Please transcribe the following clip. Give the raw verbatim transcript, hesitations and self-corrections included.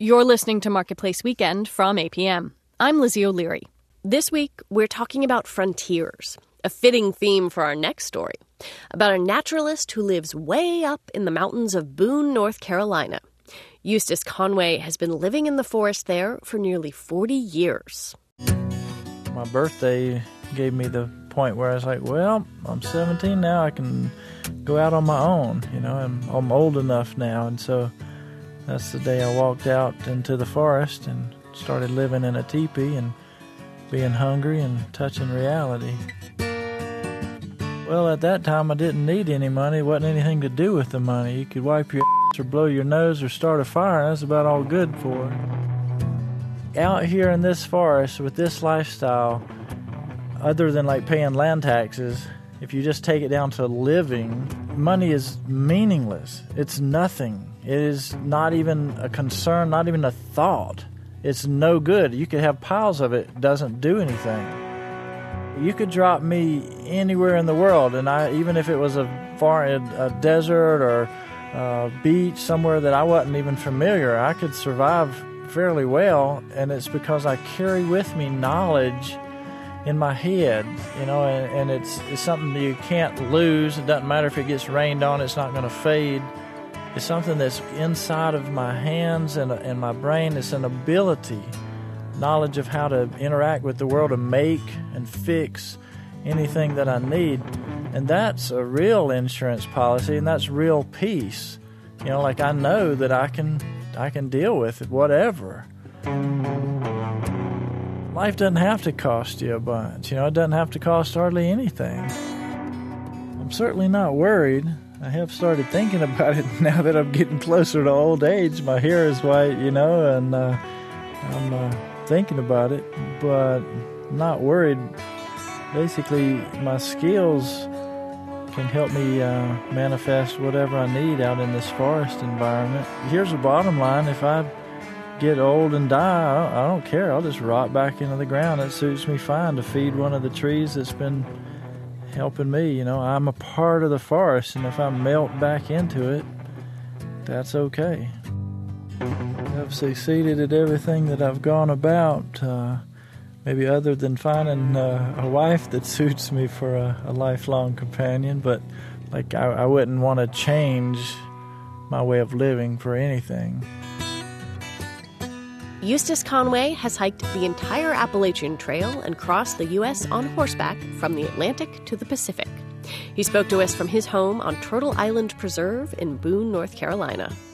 You're listening to Marketplace Weekend from A P M. I'm Lizzie O'Leary. This week, we're talking about frontiers, a fitting theme for our next story, about a naturalist who lives way up in the mountains of Boone, North Carolina. Eustace Conway has been living in the forest there for nearly forty years. My birthday gave me the point where I was like, well, I'm seventeen now, I can go out on my own, you know, I'm, I'm old enough now, and so that's the day I walked out into the forest and started living in a teepee and being hungry and touching reality. Well, at that time, I didn't need any money. It wasn't anything to do with the money. You could wipe your ass or blow your nose or start a fire, and that's about all good for. Out here in this forest with this lifestyle, other than like paying land taxes, if you just take it down to living, money is meaningless. It's nothing. It is not even a concern, not even a thought. It's no good. You could have piles of it. It doesn't do anything. You could drop me anywhere in the world, and I, even if it was a far a desert or a beach somewhere that I wasn't even familiar, I could survive fairly well, and it's because I carry with me knowledge in my head, you know, and, and it's, it's something that you can't lose. It doesn't matter if it gets rained on, it's not going to fade. It's something that's inside of my hands and, and my brain. It's an ability, knowledge of how to interact with the world, to make and fix anything that I need. And that's a real insurance policy, and that's real peace. You know, like I know that I can I can deal with it, whatever. Life doesn't have to cost you a bunch. You know, it doesn't have to cost hardly anything. I'm certainly not worried. I have started thinking about it now that I'm getting closer to old age. My hair is white, you know, and uh, I'm uh, thinking about it, but not worried. Basically, my skills can help me uh, manifest whatever I need out in this forest environment. Here's the bottom line. If I get old and die, I don't, I don't care. I'll just rot back into the ground. It suits me fine to feed one of the trees that's been helping me. You know, I'm a part of the forest, and if I melt back into it, that's okay. I've succeeded at everything that I've gone about, uh, maybe other than finding uh, a wife that suits me for a, a lifelong companion, but like I, I wouldn't want to change my way of living for anything. Eustace Conway has hiked the entire Appalachian Trail and crossed the U S on horseback from the Atlantic to the Pacific. He spoke to us from his home on Turtle Island Preserve in Boone, North Carolina.